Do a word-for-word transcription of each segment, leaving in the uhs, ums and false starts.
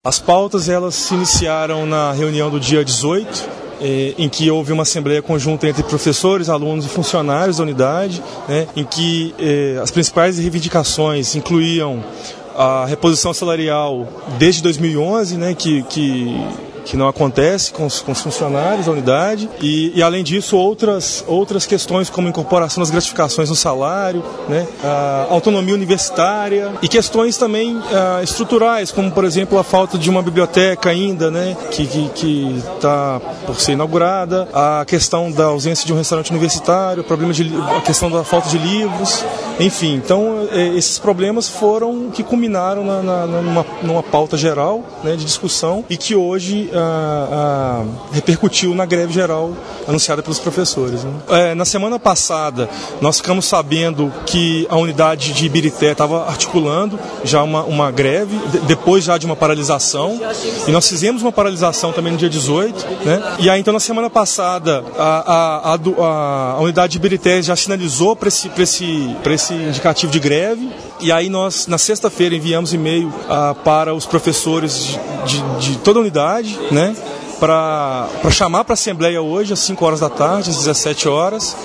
As pautas elas se iniciaram na reunião do dia dezoito, eh, em que houve uma assembleia conjunta entre professores, alunos e funcionários da unidade, né, em que eh, as principais reivindicações incluíam a reposição salarial desde dois mil e onze, né, que, que, que não acontece com os, com os funcionários da unidade, e, e além disso outras, outras questões como incorporação das gratificações no salário, né, a autonomia universitária e questões também a, estruturais, como por exemplo a falta de uma biblioteca ainda, né, que está por ser inaugurada, a questão da ausência de um restaurante universitário, o problema de, a questão da falta de livros, enfim. Então esses problemas foram que culminaram na, na, numa, numa pauta geral, né, de discussão e que hoje a, a, repercutiu na greve geral anunciada pelos professores, né. É, na semana passada nós ficamos sabendo que a unidade de Ibirité estava articulando já uma, uma greve, de, depois já de uma paralisação, e nós fizemos uma paralisação também no dia dezoito, né, e aí então na semana passada a, a, a, a unidade de Ibirité já sinalizou para esse, para esse, para esse indicativo de greve, e aí nós na sexta-feira enviamos e-mail ah, para os professores de, de, de toda a unidade, né, para chamar para a Assembleia hoje às cinco horas da tarde, às dezessete horas.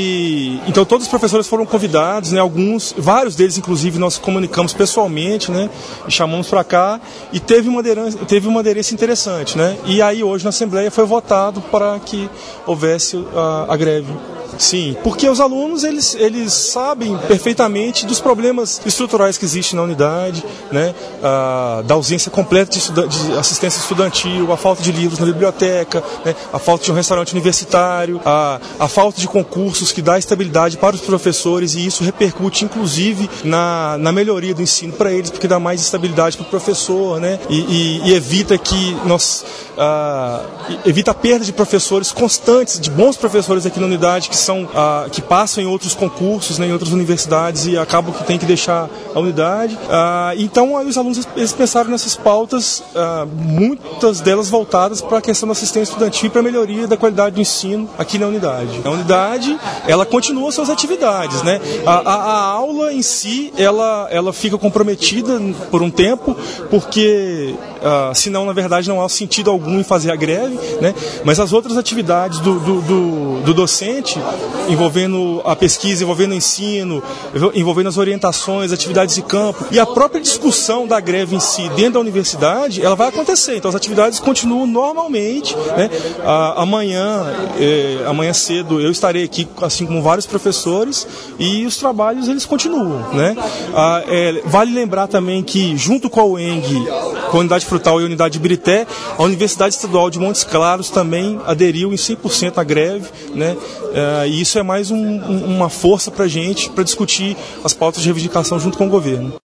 E então todos os professores foram convidados, né, alguns, vários deles inclusive nós comunicamos pessoalmente, né, e chamamos para cá, e teve uma aderência, teve uma aderência interessante, né? E aí hoje na Assembleia foi votado para que houvesse a, a greve. Sim, porque os alunos eles, eles sabem perfeitamente dos problemas estruturais que existem na unidade, né, a, da ausência completa de, estuda, de assistência estudantil, a falta de livros na biblioteca, né, a falta de um restaurante universitário, a, a falta de concursos que dá estabilidade para os professores, e isso repercute inclusive na, na melhoria do ensino para eles, porque dá mais estabilidade para o professor, né, e, e, e evita que nós a, evita a perda de professores constantes, de bons professores aqui na unidade que são Ah, que passam em outros concursos, né, em outras universidades, e acabam que tem que deixar a unidade. Ah, então aí os alunos eles pensaram nessas pautas, ah, muitas delas voltadas para a questão da assistência estudantil e para a melhoria da qualidade do ensino aqui na unidade. A unidade ela continua suas atividades, né? A, a, a aula em si ela, ela fica comprometida por um tempo, porque ah, senão na verdade não há sentido algum em fazer a greve, né? Mas as outras atividades do, do, do, do docente, envolvendo a pesquisa, envolvendo o ensino, envolvendo as orientações, atividades de campo e a própria discussão da greve em si dentro da universidade, ela vai acontecer. Então as atividades continuam normalmente, né? Ah, amanhã, eh, amanhã cedo eu estarei aqui, assim como vários professores, e os trabalhos eles continuam, né? Ah, é, vale lembrar também que junto com a U E N G, com a Unidade Frutal e a Unidade de Ibirité, a Universidade Estadual de Montes Claros também aderiu em cem por cento à greve, né? Ah, e isso é mais um, um, uma força para a gente, para discutir as pautas de reivindicação junto com o governo.